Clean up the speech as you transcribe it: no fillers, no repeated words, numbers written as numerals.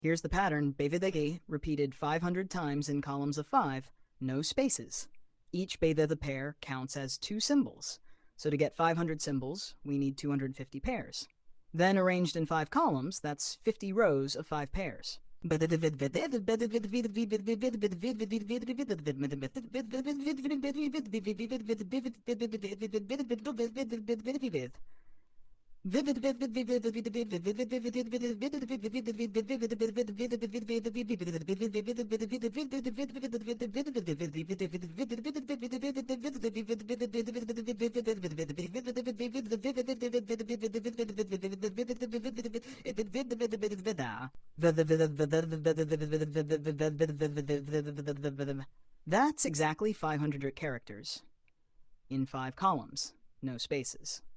Here's the pattern, bevidegi, repeated 500 times in columns of 5, no spaces. Each beta the pair counts as 2 symbols. So to get 500 symbols, we need 250 pairs. Then arranged in 5 columns, that's 50 rows of 5 pairs. That's exactly 500 characters in 5 columns, no spaces.